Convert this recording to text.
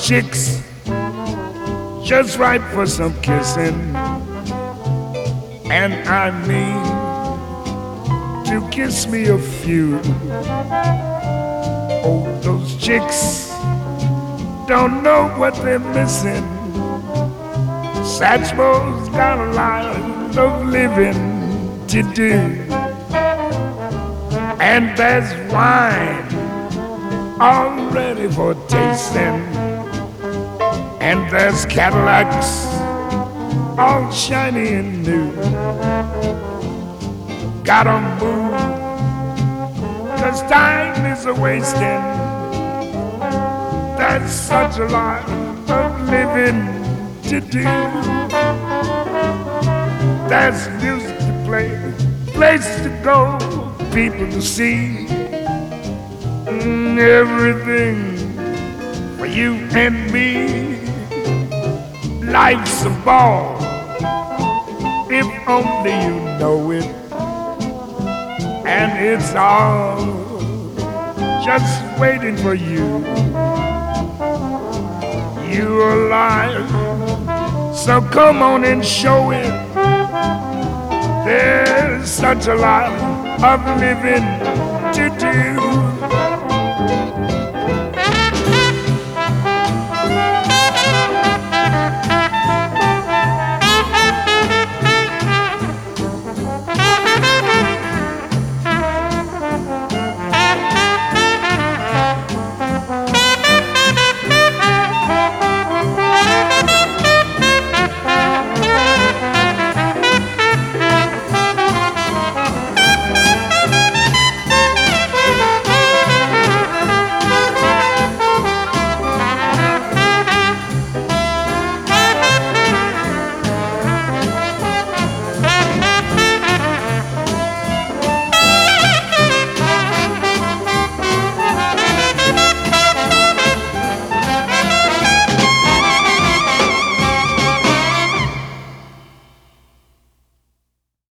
chicks just right for some kissing, and I mean to kiss me a few. Oh, those chicks don't know what they're missing. Satchmo's got a lot of living to do, and there's wine all ready for tasting, and there's Cadillacs all shiny and new. Gotta move, 'cause time is a-wasting. There's such a lot of living to do. There's music to play, places to go, people to see. Everything for you and me. Life's a ball, if only you know it. And it's all just waiting for you. You're alive, so come on and show it. There's such a lot of living to do.